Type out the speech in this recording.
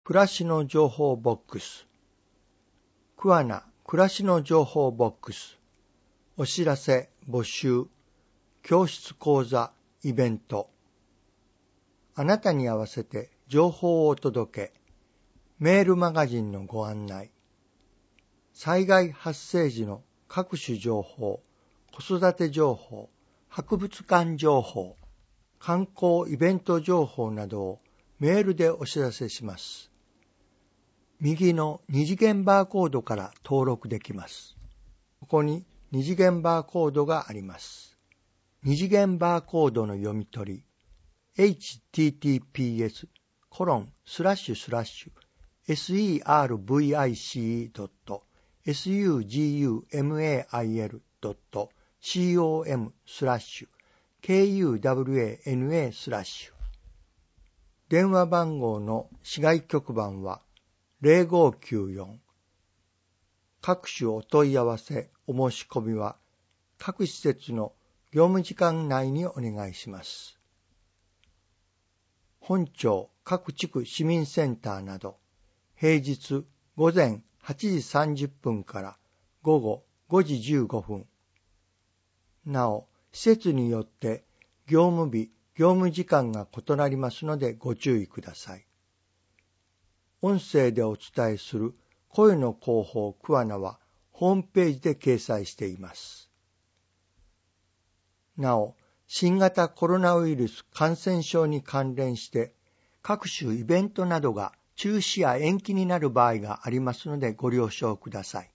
暮らしの情報ボックス。桑名暮らしの情報ボックス。お知らせ、募集、教室講座、イベント。あなたに合わせて情報をお届け。メールマガジンのご案内。災害発生時の各種情報、子育て情報、博物館情報、観光イベント情報などをメールでお知らせします。右の二次元バーコードから登録できます。ここに二次元バーコードがあります。二次元バーコードの読み取り、https://service.kuwana/. 電話番号の市外局番は0594。各種お問い合わせ、お申し込みは各施設の業務時間内にお願いします。本町各地区市民センターなど平日午前8時30分から午後5時15分。なお、施設によって業務日、業務時間が異なりますのでご注意ください。音声でお伝えする声の広報桑名はホームページで掲載しています。なお、新型コロナウイルス感染症に関連して各種イベントなどが中止や延期になる場合がありますのでご了承ください。